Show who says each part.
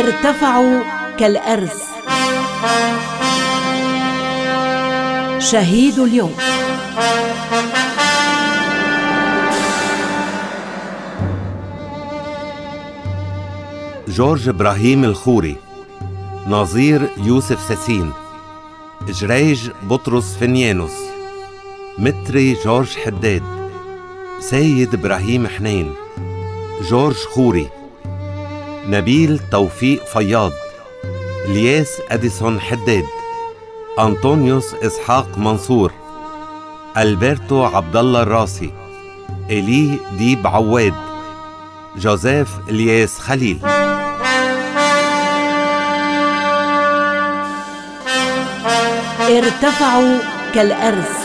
Speaker 1: ارتفعوا كالأرز. شهيد اليوم.
Speaker 2: جورج إبراهيم الخوري، نظير يوسف ساسين، جريج بطرس فنيانوس، متري جورج حداد، سيد إبراهيم حنين، جورج خوري، نبيل توفيق فياض، الياس أديسون حداد، أنطونيوس إسحاق منصور، ألبرتو عبد الله الراسي، إلي ديب عواد، جوزيف الياس خليل.
Speaker 1: ارتفعوا كالأرز.